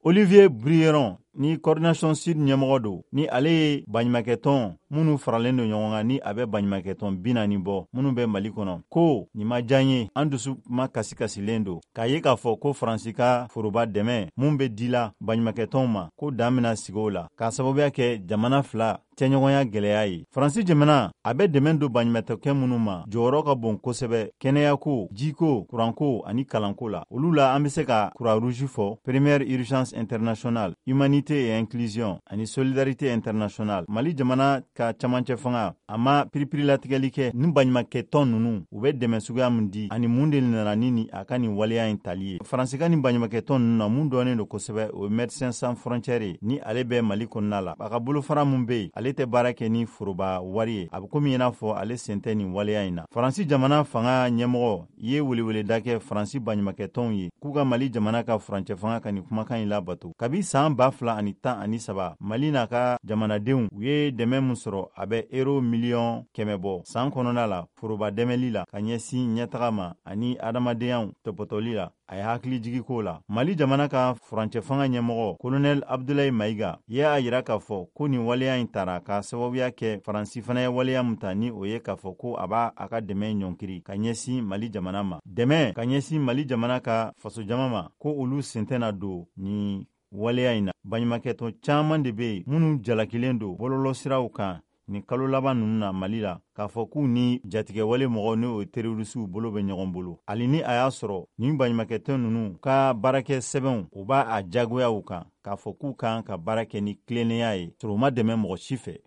Olivier Brieron ni Coordination Sud ɲɛmɔgɔ don, ni ale ye baɲumankɛtɔn minnu faralen don ɲɔgɔn kan ni a bɛ baɲumankɛtɔn 40 bɔ minnu bɛ Mali kɔnɔ, ko nin ma diya n ye, an dusu ma kasikasilen don k'a ye k'a fɔ ko Faransi ka foroba dɛmɛ mun bɛ dila baɲumankɛtɔnw ma ko dan bɛna sigi o la, k'a sababuya kɛ jamana fila cɛɲɔgɔnya gɛlɛya ye. Faransi jamana a bɛ dɛmɛ don baɲumankɛtɔn minnu ma jɔyɔrɔ ka bon kosɛbɛ kɛnɛyako, jiko, kuranko ani kalanko la. Olu la an bɛ se ka Croix Rouge fɔ, Première Urgence Internationale, Humanité et Inclusion ani Solidarité Internationale. Mali jamana ka camancɛ fanga a ma piripirilatigɛli kɛ nin baɲumankɛtɔn ninnu u bɛ dɛmɛ suguya min di ani mun de nana ni a ka nin waleya in tali ye. Faransi ka nin baɲumankɛtɔn ninnu na mun dɔnnen don kosɛbɛ o ye Médecins Sans Frontières ni ale bɛ Mali kɔnɔna la. A ka bolofara mun bɛ yen ale tɛ baara kɛ ni foroba wari ye, a bɛ komi i n'a fɔ ale sen tɛ nin waleya in na. Faransi jamana fanga ɲɛmɔgɔ ye weleweleda kɛ Faransi baɲumankɛtɔnw ye k'u ka Mali jamana ka furancɛ fanga ka nin kumakan in labato. Kabi san 2013 Mali n'a ka jamanadenw u ye dɛmɛ min sɔrɔ a bɛ euro miliyɔn 100 bɔ san kɔnɔna la foroba dɛmɛli la ka ɲɛsin ɲɛtaga ma ani adamadenyaw tɔpɔtɔli la. A ye hakili jigi ko la. Mali jamana ka furancɛ fanga ɲɛmɔgɔ Colonel Abdoulaye Maïga ye a yira k'a fɔ ko nin waleya in tara ka sababuya kɛ Faransi fana ye waleya min ta ni o ye k'a fɔ ko a b'a a ka dɛmɛ ɲɔnkiri ka ɲɛsin Mali jamana ma. Dɛmɛ ka ɲɛsin Mali jamana ka faso jama ma ko olu sen tɛna don ni waleya in na. Baɲumankɛtɔn caaman de bɛ yen minnu jalakilen don bɔlɔlɔsiraw kan ni kalo laban ninnu na Mali la k'a fɔ k'u ni jatigɛwale mɔgɔw n'o terrorisiw bolo bɛ ɲɔgɔn bolo. Hali ni a y'a sɔrɔ nin baɲumankɛtɔn ninnu ka baarakɛ sɛbɛnw u b'a a jagoya u kan k'a fɔ k'u kan ka baara kɛ ni tilennenya ye sɔrɔ u ma dɛmɛ mɔgɔ si fɛ.